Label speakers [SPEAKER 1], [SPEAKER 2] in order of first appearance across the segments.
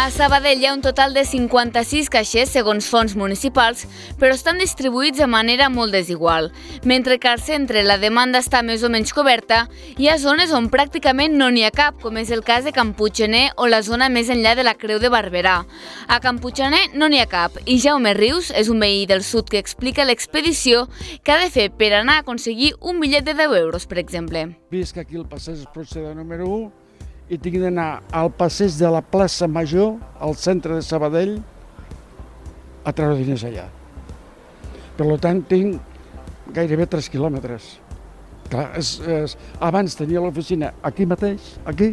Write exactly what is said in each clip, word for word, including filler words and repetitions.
[SPEAKER 1] A Sabadell hi ha un total de cinquanta-sis caixers segons fons municipals, però estan distribuïts de manera molt desigual. Mentre que al centre la demanda està més o menys coberta, hi ha zones on pràcticament no n'hi ha cap, com és el cas de Can Puiggener o la zona més enllà de la Creu de Barberà. A Can Puiggener no n'hi ha cap i Jaume Rius és un veí del sud que explica l'expedició que ha de fer per anar a aconseguir un bitllet de deu euros, per exemple.
[SPEAKER 2] Visc aquí al passeig Espronceda número u i tinc d'anar al passeig de la plaça Major, al centre de Sabadell, a treure diners allà. Per tant, tinc gairebé tres quilòmetres. Clar, és, és, abans tenia l'oficina aquí mateix, aquí,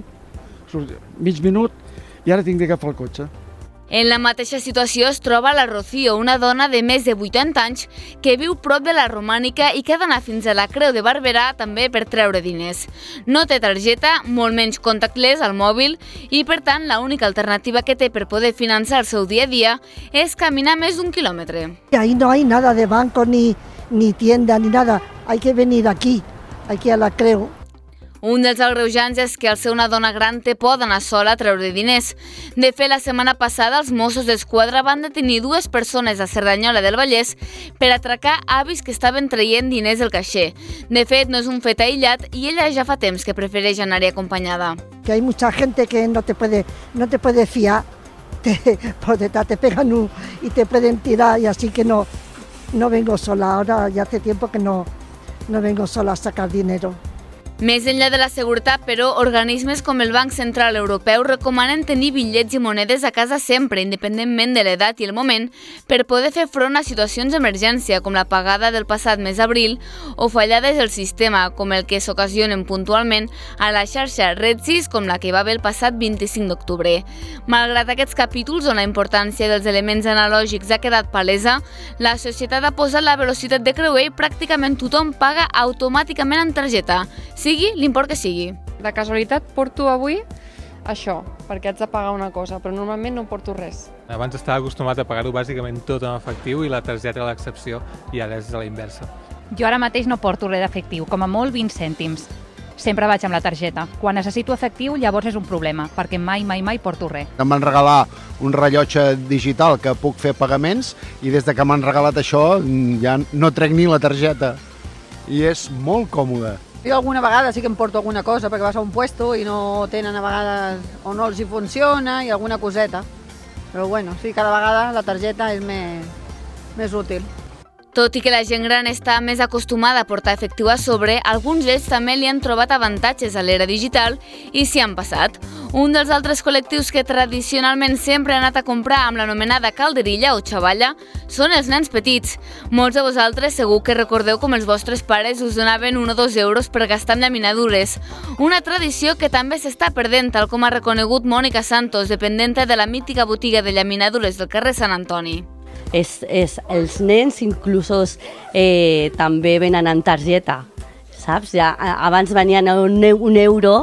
[SPEAKER 2] mig minut, i ara tinc d'agafar el cotxe.
[SPEAKER 1] En la mateixa situació es troba la Rocío, una dona de més de vuitanta anys que viu prop de la Romànica i que ha d'anar fins a la Creu de Barberà també per treure diners. No té targeta, molt menys contactless al mòbil i, per tant, l'única alternativa que té per poder finançar el seu dia a dia és caminar més d'un quilòmetre.
[SPEAKER 3] Ahí no hay nada de banco, ni, ni tienda, ni nada. Hay que venir aquí, aquí a la Creu.
[SPEAKER 1] Un dels agreujants és que al ser una dona gran té por d'anar sola a treure diners. De fet, la setmana passada els Mossos d'Esquadra van detenir dues persones a Cerdanyola del Vallès per atracar avis que estaven traient diners del caixer. De fet, no és un fet aïllat i ella ja fa temps que prefereix anar-hi acompanyada.
[SPEAKER 3] Que hay mucha gente que no te puede, no te puede fiar, te, por detrás te pegan un, y te pueden tirar y así que no, no vengo sola. Ahora ya hace tiempo que no, no vengo sola a sacar dinero.
[SPEAKER 1] Més enllà de la seguretat, però, organismes com el Banc Central Europeu recomanen tenir bitllets i monedes a casa sempre, independentment de l'edat i el moment, per poder fer front a situacions d'emergència, com la pagada del passat mes d'abril, o fallades del sistema, com el que s'ocasionen puntualment a la xarxa RedSys, com la que va haver el passat vint-i-cinc d'octubre. Malgrat aquests capítols on la importància dels elements analògics ha quedat palesa, la societat ha posat la velocitat de creuer i pràcticament tothom paga automàticament en targeta, sigui l'import que sigui.
[SPEAKER 4] De casualitat porto avui això, perquè haig de pagar una cosa, però normalment no porto res.
[SPEAKER 5] Abans estava acostumat a pagar-ho bàsicament tot en efectiu i la targeta a l'excepció, i ara és a la inversa.
[SPEAKER 6] Jo ara mateix no porto res d'efectiu, com a molt vint cèntims. Sempre vaig amb la targeta. Quan necessito efectiu, llavors és un problema, perquè mai, mai, mai porto res.
[SPEAKER 7] Em van regalar un rellotge digital que puc fer pagaments i des de que m'han regalat això ja no trec ni la targeta. I és molt còmode.
[SPEAKER 8] Jo alguna vegada sí que em porto alguna cosa perquè vas a un puesto i no tenen a vegades o no els hi funciona i alguna coseta. Però bueno, sí, cada vegada la targeta és més, més útil.
[SPEAKER 1] Tot i que la gent gran està més acostumada a portar efectiu a sobre, alguns d'ells també li han trobat avantatges a l'era digital i s'hi han passat. Un dels altres col·lectius que tradicionalment sempre ha anat a comprar amb l'anomenada calderilla o xavalla són els nens petits. Molts de vosaltres segur que recordeu com els vostres pares us donaven un o dos euros per gastar en llaminadures. Una tradició que també s'està perdent, tal com ha reconegut Mònica Santos, dependenta de la mítica botiga de llaminadures del carrer Sant Antoni.
[SPEAKER 9] És, és, els nens inclusos eh, també venen en targeta, saps? Ja, abans venien a un, un euro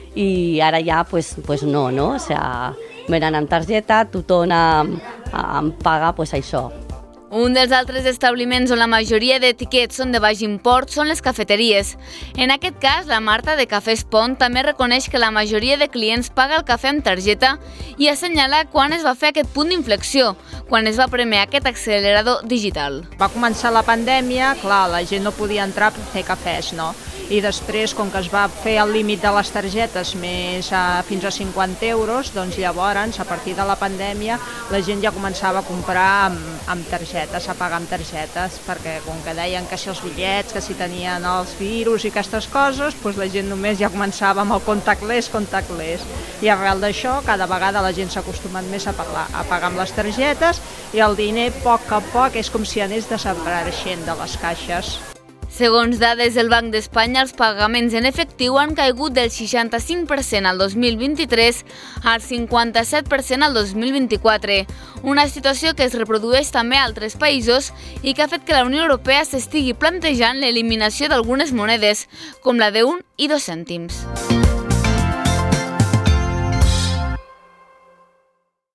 [SPEAKER 9] i ara ja pues, pues no, no? O sea, venen en targeta, tothom em, em paga pues això.
[SPEAKER 1] Un dels altres establiments on la majoria d'etiquets són de baix import són les cafeteries. En aquest cas, la Marta de Cafès Pont també reconeix que la majoria de clients paga el cafè amb targeta i assenyala quan es va fer aquest punt d'inflexió, quan es va premiar aquest accelerador digital.
[SPEAKER 10] Va començar la pandèmia, clar, la gent no podia entrar a fer cafès, no? I després, com que es va fer el límit de les targetes més a, fins a cinquanta euros, doncs llavors, a partir de la pandèmia, la gent ja començava a comprar amb, amb targetes, a pagar amb targetes, perquè com que deien que si els bitllets, que si tenien els virus i aquestes coses, doncs la gent només ja començava amb el contactless, contactless. I arrel d'això, cada vegada la gent s'ha acostumat més a, parlar, a pagar amb les targetes i el diner, a poc a poc, és com si anés desapareixent de les caixes.
[SPEAKER 1] Segons dades del Banc d'Espanya, els pagaments en efectiu han caigut del seixanta-cinc per cent al dos mil vint-i-tres al cinquanta-set per cent al dos mil vint-i-quatre, una situació que es reprodueix també a altres països i que ha fet que la Unió Europea s'estigui plantejant l'eliminació d'algunes monedes, com la d'un i dos cèntims.